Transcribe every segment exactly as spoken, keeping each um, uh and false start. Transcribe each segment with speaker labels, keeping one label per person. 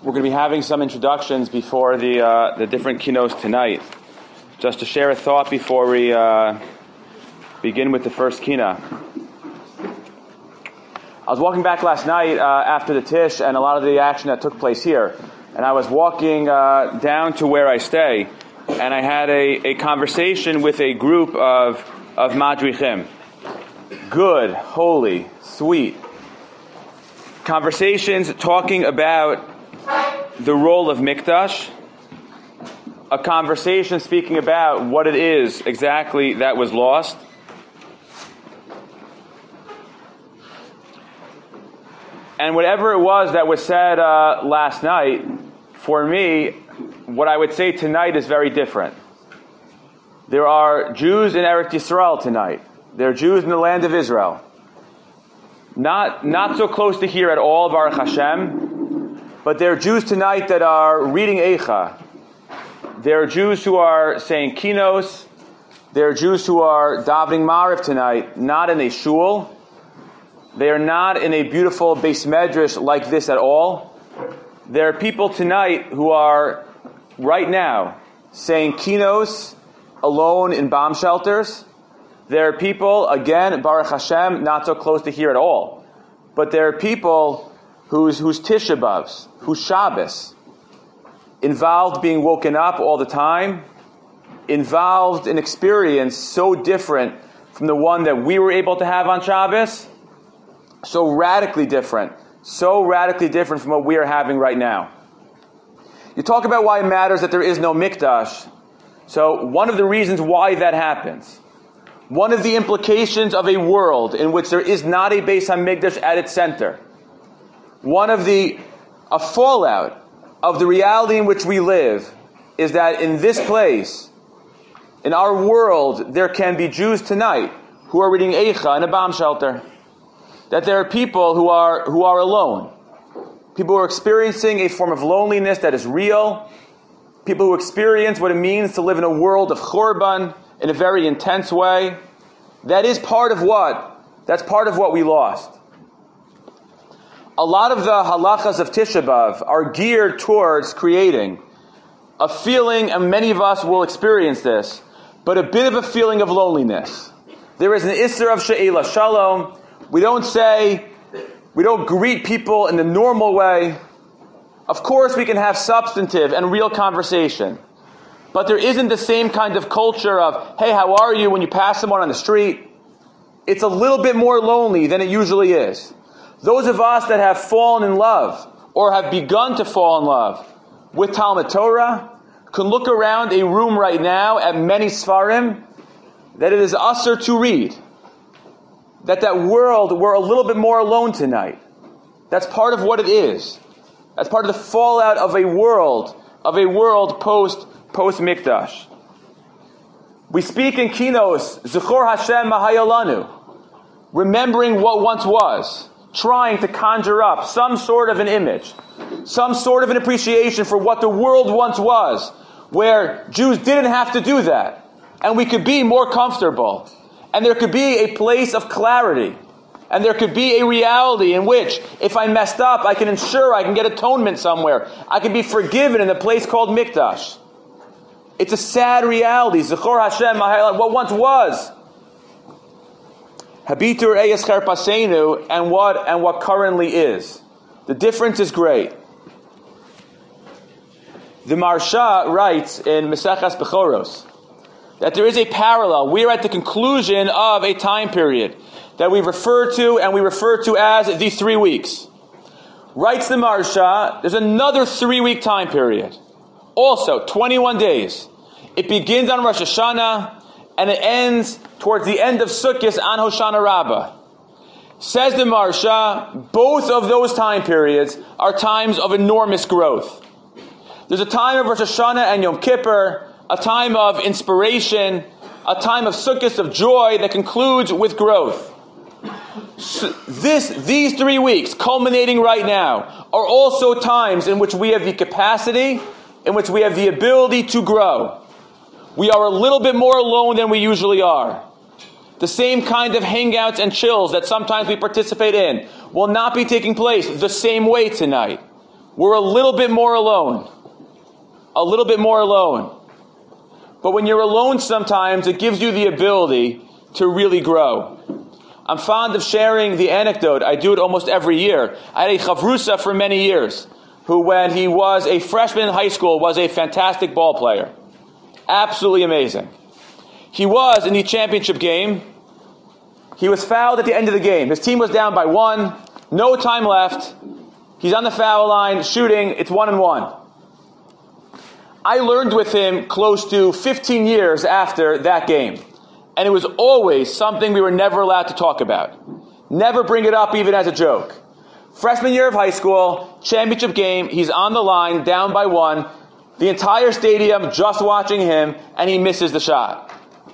Speaker 1: we're going to be having some introductions before the uh, the different kinos tonight. Just to share a thought before we uh, begin with the first kina. I was walking back last night uh, after the Tish and a lot of the action that took place here, and I was walking uh, down to where I stay, and I had a, a conversation with a group of of madrichim. Good, holy, sweet conversations talking about the role of Mikdash, a conversation speaking about what it is exactly that was lost. And whatever it was that was said uh, last night, for me, what I would say tonight is very different. There are Jews in Eretz Yisrael tonight. There are Jews in the land of Israel. Not, not so close to here at all, Baruch Hashem, but there are Jews tonight that are reading Eicha. There are Jews who are saying kinos. There are Jews who are davening Mariv tonight, not in a shul. They are not in a beautiful Beis Medrash like this at all. There are people tonight who are, right now, saying kinos alone in bomb shelters. There are people, again, Baruch Hashem, not so close to here at all. But there are people whose, whose Tisha B'Avs, whose Shabbos, involved being woken up all the time, involved an experience so different from the one that we were able to have on Shabbos, so radically different, so radically different from what we are having right now. You talk about why it matters that there is no Mikdash. So one of the reasons why that happens, one of the implications of a world in which there is not a Beis HaMikdash at its center, one of the, a fallout of the reality in which we live is that in this place, in our world, there can be Jews tonight who are reading Eicha in a bomb shelter. That there are people who are, who are alone. People who are experiencing a form of loneliness that is real. People who experience what it means to live in a world of churban in a very intense way. That is part of what? That's part of what we lost. A lot of the halachas of Tisha B'Av are geared towards creating a feeling, and many of us will experience this, but a bit of a feeling of loneliness. There is an Isser of She'ela Shalom. We don't say, we don't greet people in the normal way. Of course we can have substantive and real conversation. But there isn't the same kind of culture of, hey, how are you when you pass someone on the street? It's a little bit more lonely than it usually is. Those of us that have fallen in love, or have begun to fall in love with Talmud Torah, can look around a room right now at many Sfarim that it is usher to read. That that world, we're a little bit more alone tonight. That's part of what it is. That's part of the fallout of a world, of a world post, post Mikdash. We speak in kinos, Zechor Hashem Mahayalanu, remembering what once was, trying to conjure up some sort of an image, some sort of an appreciation for what the world once was, where Jews didn't have to do that, and we could be more comfortable. And there could be a place of clarity. And there could be a reality in which, if I messed up, I can ensure I can get atonement somewhere. I can be forgiven in a place called Mikdash. It's a sad reality. Zechor Hashem, what once was. Habitur Eyes Cherpasenu, and what and what currently is. The difference is great. The Maharsha writes in Maseches Bechoros that there is a parallel. We are at the conclusion of a time period that we refer to, and we refer to as the three weeks. Writes the Maharsha, there's another three-week time period. Also, twenty-one days. It begins on Rosh Hashanah, and it ends towards the end of Sukkot on Hoshana Rabbah. Says the Maharsha, both of those time periods are times of enormous growth. There's a time of Rosh Hashanah and Yom Kippur, a time of inspiration, a time of sukkahs of joy that concludes with growth. So this, these three weeks, culminating right now, are also times in which we have the capacity, in which we have the ability to grow. We are a little bit more alone than we usually are. The same kind of hangouts and chills that sometimes we participate in will not be taking place the same way tonight. we're a little bit more alone. A little bit more alone. But when you're alone sometimes, it gives you the ability to really grow. I'm fond of sharing the anecdote. I do it almost every year. I had a chavrusa for many years, who when he was a freshman in high school was a fantastic ball player. Absolutely amazing. He was in the championship game. He was fouled at the end of the game. His team was down by one. No time left. He's on the foul line, shooting. It's one and one. I learned with him close to fifteen years after that game. And it was always something we were never allowed to talk about. Never bring it up even as a joke. Freshman year of high school, championship game, he's on the line, down by one. The entire stadium just watching him, and he misses the shot.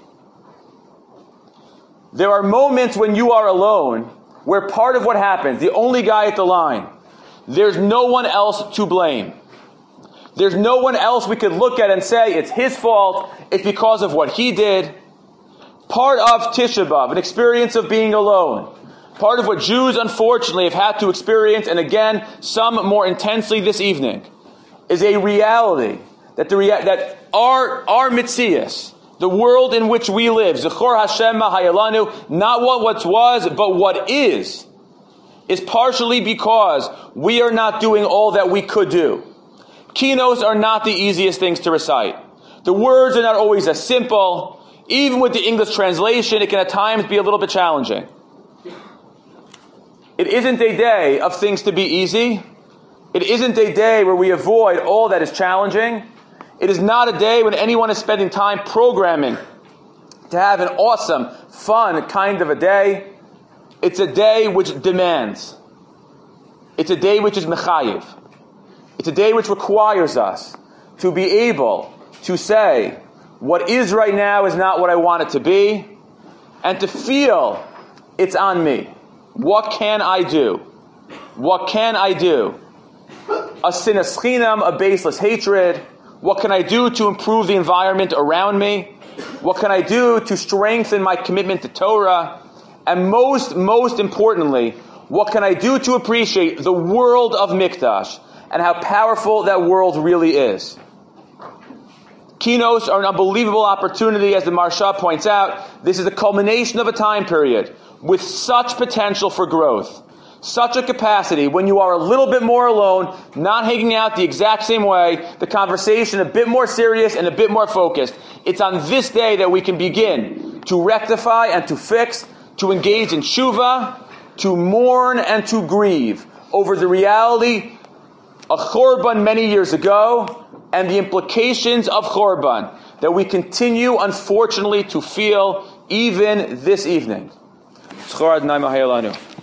Speaker 1: There are moments when you are alone where part of what happens, the only guy at the line, there's no one else to blame. There's no one else we could look at and say it's his fault, it's because of what he did. Part of Tisha B'Av, an experience of being alone. Part of what Jews, unfortunately, have had to experience, and again, some more intensely this evening, is a reality that the rea- that our our mitzias, the world in which we live, Zechor Hashem Mahayalanu, not what once was, but what is, is partially because we are not doing all that we could do. Kinos are not the easiest things to recite. The words are not always as simple. Even with the English translation, it can at times be a little bit challenging. It isn't a day of things to be easy. It isn't a day where we avoid all that is challenging. It is not a day when anyone is spending time programming to have an awesome, fun kind of a day. It's a day which demands. It's a day which is mechayiv. It's a day which requires us to be able to say, what is right now is not what I want it to be, and to feel it's on me. What can I do? What can I do? A sinas chinam, a baseless hatred. What can I do to improve the environment around me? What can I do to strengthen my commitment to Torah? And most, most importantly, what can I do to appreciate the world of Mikdash and how powerful that world really is? Kinos are an unbelievable opportunity, as the Maharsha points out. This is a culmination of a time period with such potential for growth, such a capacity when you are a little bit more alone, not hanging out the exact same way, the conversation a bit more serious and a bit more focused. It's on this day that we can begin to rectify and to fix, to engage in tshuva, to mourn and to grieve over the reality of Chorban many years ago, and the implications of Chorban that we continue, unfortunately, to feel even this evening. Zchor Adonai Mahayalanu.